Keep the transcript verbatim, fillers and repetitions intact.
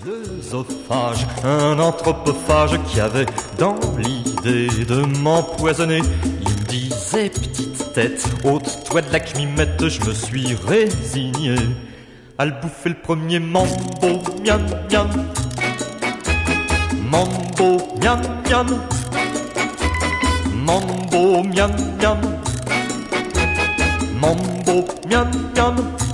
l'œsophage, un anthropophage qui avait dans l'idée de m'empoisonner. Il me disait, petite tête, ôte-toi de la cmimette, je me suis résigné à le bouffer le premier mambo, miam miam. Mambo, miam miam. Mambo, miam miam. Mambo, miam miam.